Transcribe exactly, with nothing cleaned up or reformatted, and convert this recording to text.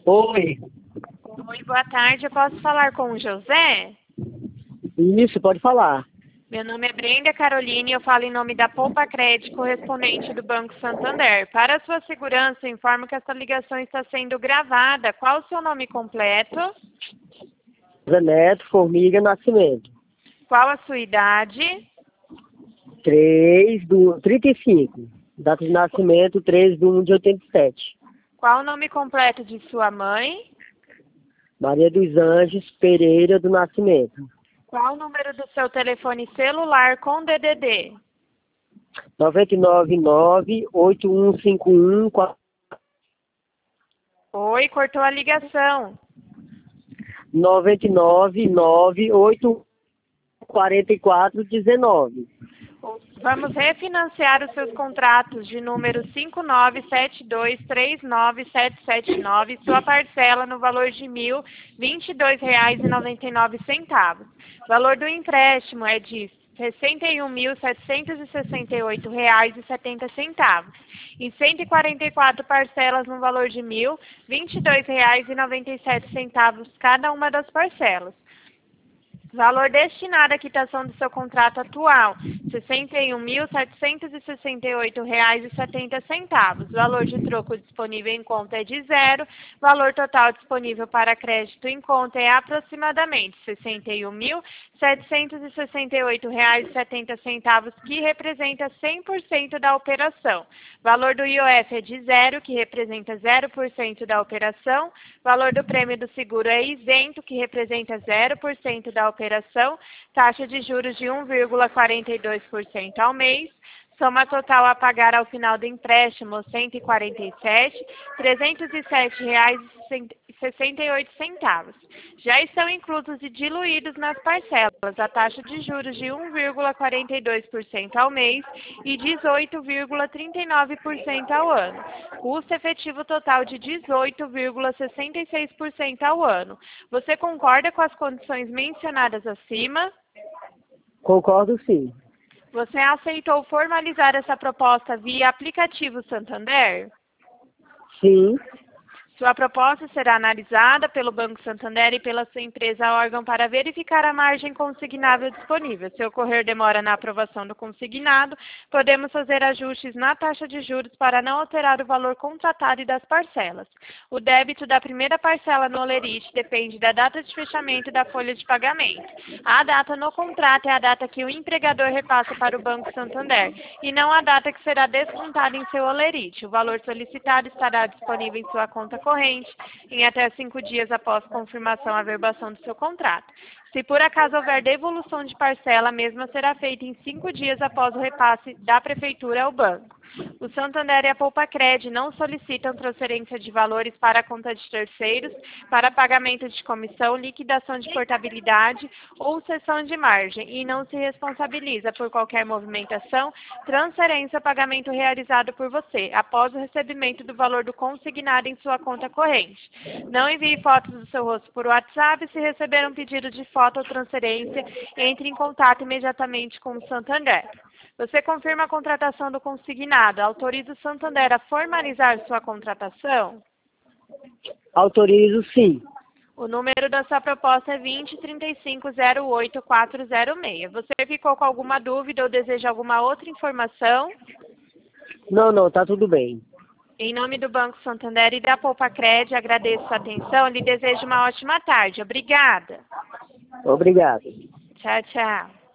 Oi. Oi, boa tarde. Eu posso falar com o José? Isso, pode falar. Meu nome é Brenda Caroline e eu falo em nome da Poupa Crédito, correspondente do Banco Santander. Para a sua segurança, informo que essa ligação está sendo gravada. Qual o seu nome completo? Zé Neto, Formiga Nascimento. Qual a sua idade? três do trinta e cinco. Data de nascimento três de um de oitenta e sete. Qual o nome completo de sua mãe? Maria dos Anjos Pereira do Nascimento. Qual o número do seu telefone celular com D D D? nove nove nove, oito um cinco um, quatro. Oi, cortou a ligação. nove nove nove, oito quatro quatro, um nove. Vamos refinanciar os seus contratos de número cinco nove sete dois três nove sete sete nove, sua parcela no valor de mil vinte e dois reais e noventa e nove centavos. O valor do empréstimo é de sessenta e um mil setecentos e sessenta e oito reais e setenta centavos. Em cento e quarenta e quatro parcelas no valor de mil vinte e dois reais e noventa e sete centavos cada uma das parcelas. Valor destinado à quitação do seu contrato atual, sessenta e um mil setecentos e sessenta e oito reais e setenta centavos. Valor de troco disponível em conta é de zero. Valor total disponível para crédito em conta é aproximadamente sessenta e um mil setecentos e sessenta e oito reais e setenta centavos, que representa cem por cento da operação. Valor do I O F é de zero, que representa zero por cento da operação. Valor do prêmio do seguro é isento, que representa zero por cento da operação. Operação, taxa de juros de um vírgula quarenta e dois por cento ao mês, soma total a pagar ao final do empréstimo cento e quarenta e sete mil trezentos e sete reais e sessenta e oito centavos. Já estão inclusos e diluídos nas parcelas a taxa de juros de um vírgula quarenta e dois por cento ao mês e dezoito vírgula trinta e nove por cento ao ano. Custo efetivo total de dezoito vírgula sessenta e seis por cento ao ano. Você concorda com as condições mencionadas acima? Concordo, sim. Você aceitou formalizar essa proposta via aplicativo Santander? Sim. Sua proposta será analisada pelo Banco Santander e pela sua empresa órgão para verificar a margem consignável disponível. Se ocorrer demora na aprovação do consignado, podemos fazer ajustes na taxa de juros para não alterar o valor contratado e das parcelas. O débito da primeira parcela no Olerite depende da data de fechamento da folha de pagamento. A data no contrato é a data que o empregador repassa para o Banco Santander e não a data que será descontada em seu Olerite. O valor solicitado estará disponível em sua conta corrente em até cinco dias após confirmação a averbação do seu contrato. Se por acaso houver devolução de parcela, a mesma será feita em cinco dias após o repasse da Prefeitura ao banco. O Santander e a Poupa Crédito não solicitam transferência de valores para a conta de terceiros, para pagamento de comissão, liquidação de portabilidade ou cessão de margem e não se responsabiliza por qualquer movimentação, transferência ou pagamento realizado por você, após o recebimento do valor do consignado em sua conta corrente. Não envie fotos do seu rosto por WhatsApp. Se receber um pedido de foto ou transferência, entre em contato imediatamente com o Santander. Você confirma a contratação do consignado? Autoriza o Santander a formalizar sua contratação? Autorizo, sim. O número da sua proposta é vinte, trinta e cinco, zero oito, quatro zero seis. Você ficou com alguma dúvida ou deseja alguma outra informação? Não, não, tá tudo bem. Em nome do Banco Santander e da Poupa Crédito, agradeço a atenção e lhe desejo uma ótima tarde. Obrigada. Obrigado. Tchau, tchau.